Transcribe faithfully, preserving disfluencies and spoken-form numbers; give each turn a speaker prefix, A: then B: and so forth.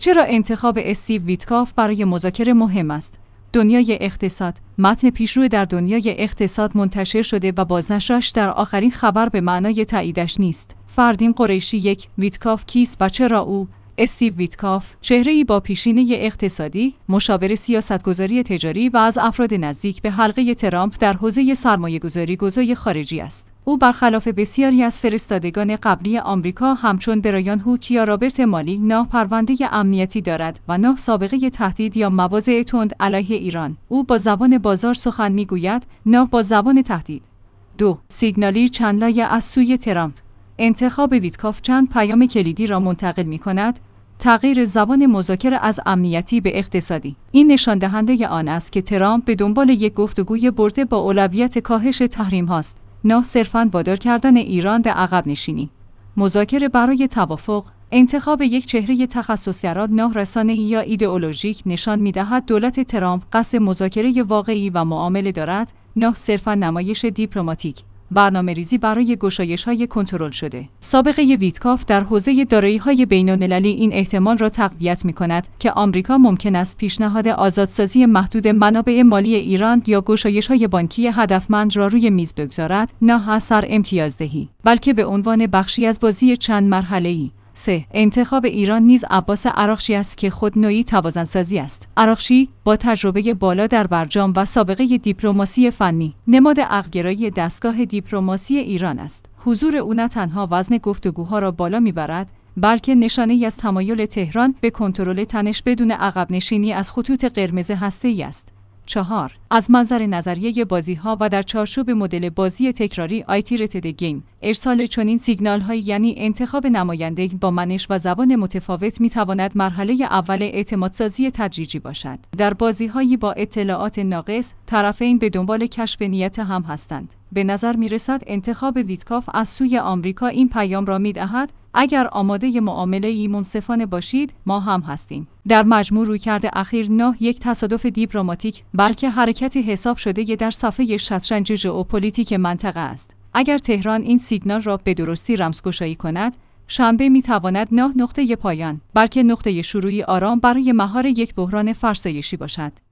A: چرا انتخاب استیو ویتکاف برای مذاکره مهم است؟ دنیای اقتصاد. متن پیشرو در دنیای اقتصاد منتشر شده و بازنشرش در آخرین خبر به معنای تاییدش نیست. فردین قریشی یک. ویتکاف کیست و چرا او؟ استیو ویتکاف، چهره‌ای با پیشینه اقتصادی، مشاور سیاستگذاری تجاری و از افراد نزدیک به حلقه ترامپ در حوزه سرمایه‌گذاری گذاری خارجی است. او برخلاف بسیاری از فرستادگان قبلی آمریکا همچون برایان هوک یا رابرت مالی نه پرونده امنیتی دارد و نه سابقه تهدید یا مواضع تند علیه ایران. او با زبان بازار سخن می‌گوید، نه با زبان تهدید. دو. سیگنالی چندلایه از سوی ترامپ. انتخاب ویتکاف چند پیام کلیدی را منتقل می‌کند. تغییر زبان مذاکره از امنیتی به اقتصادی. این نشان دهنده آن است که ترامپ به دنبال یک گفتگوی برده با اولویت کاهش تحریم هاست، نه صرفاً وادار کردن ایران به عقب نشینی. مذاکره برای توافق. انتخاب یک چهره تخصصگرا نه رسانه‌ای یا ایدئولوژیک نشان می‌دهد دولت ترامپ قصد مذاکره واقعی و معامله دارد، نه صرفاً نمایش دیپلماتیک. برنامه‌ریزی برای گشایش‌های کنترل شده. سابقه ویتکاف در حوزه دارایی‌های بین‌المللی این احتمال را تقویت می‌کند که آمریکا ممکن است پیشنهاد آزادسازی محدود منابع مالی ایران یا گشایش‌های بانکی هدفمند را روی میز بگذارد، نه اثر امتیازدهی، بلکه به عنوان بخشی از بازی چند مرحله‌ای. سه. انتخاب ایران نیز عباس عراقچی است که خود نوعی توازن‌سازی است. عراقچی با تجربه بالا در برجام و سابقه دیپلماسی فنی، نماد عقل‌گرایی دستگاه دیپلماسی ایران است. حضور او نه تنها وزن گفتگوها را بالا میبرد، بلکه نشانه‌ای از تمایل تهران به کنترل تنش بدون عقب نشینی از خطوط قرمز هسته‌ای است. چهار. از منظر نظریه بازی‌ها و در چارچوب مدل بازی تکراری آیتریتد گیم، ارسال چنین سیگنال‌هایی یعنی انتخاب نماینده با منش و زبان متفاوت می‌تواند مرحله اول اعتمادسازی تدریجی باشد. در بازی‌هایی با اطلاعات ناقص، طرفین به دنبال کشف نیت هم هستند. به نظر می‌رسد انتخاب ویتکاف از سوی آمریکا این پیام را می‌دهد: اگر آماده معامله‌ای منصفانه باشید، ما هم هستیم. در مجموع رویکرد اخیر نه یک تصادف دیپلماتیک، بلکه حرکتی حساب شده در صفحه شطرنج ژئوپلیتیک منطقه است. اگر تهران این سیگنال را به درستی رمزگشایی کند، شنبه می‌تواند نه نقطه پایان، بلکه نقطه شروعی آرام برای مهار یک بحران فرسایشی باشد.